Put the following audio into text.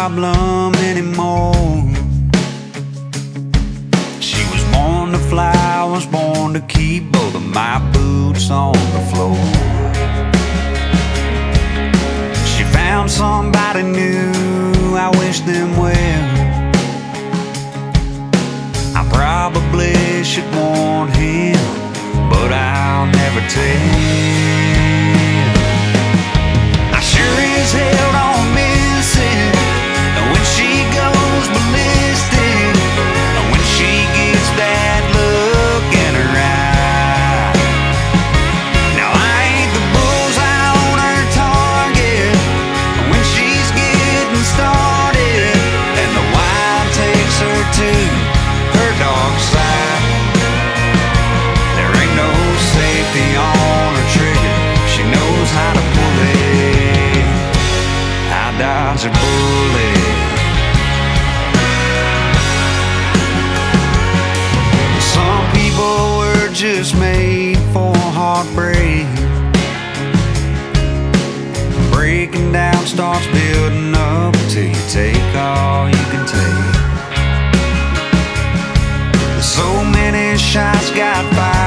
problem anymore. She was born to fly, I was born to keep both of my boots on the floor. She found somebody new, I wish them well. I probably should warn him, but I'll never tell. I sure as hell don't miss it when she goes ballistic, when she gets that look in her eye. Now I ain't the bullseye on her target when she's getting started, and the wild takes her to her dark side. There ain't no safety on her trigger, she knows how to pull it. I dodge a bullet. Some people were just made for heartbreak. Breaking down starts building up till you take all you can take. So many shots got fired.